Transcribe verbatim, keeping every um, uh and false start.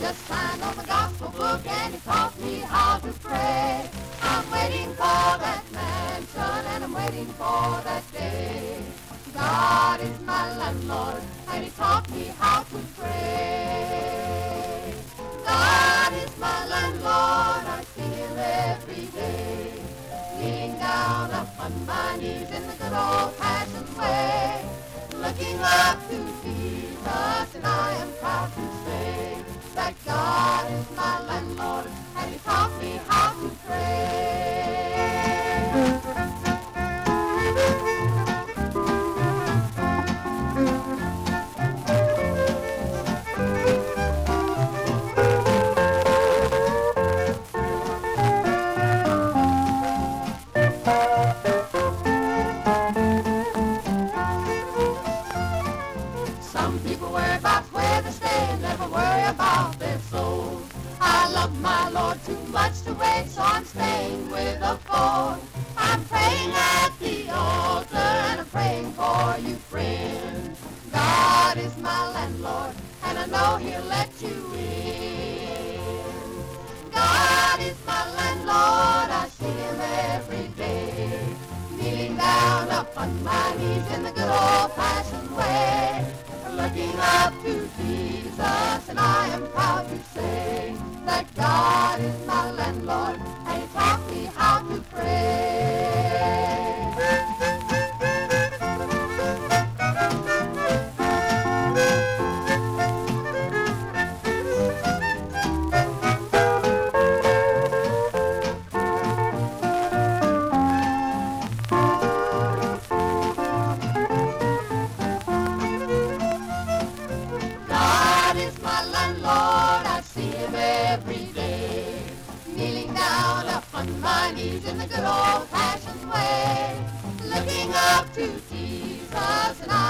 just signed on the gospel book and he taught me how to pray. I'm waiting for that mansion and I'm waiting for that day. God is my landlord and he taught me how to pray. God is my landlord, I see him every day. Kneeling down upon my knees in the good old-fashioned way. Looking up to Jesus, and I am proud to say that God is my landlord, and he taught me how to pray. Some people worry about where they stay and never worry about their souls. I love my Lord too much to wait, so I'm staying with the fold. I'm praying at the altar and I'm praying for you, friends. God is my landlord and I know he'll let you in. God is my landlord, I see him every day. Kneeling down upon my knees in the good old-fashioned way. Looking up to Jesus, and I am proud to say that God is my landlord, and he taught me how to pray. Every day, kneeling down upon my knees in the good old-fashioned way, looking up to Jesus, and I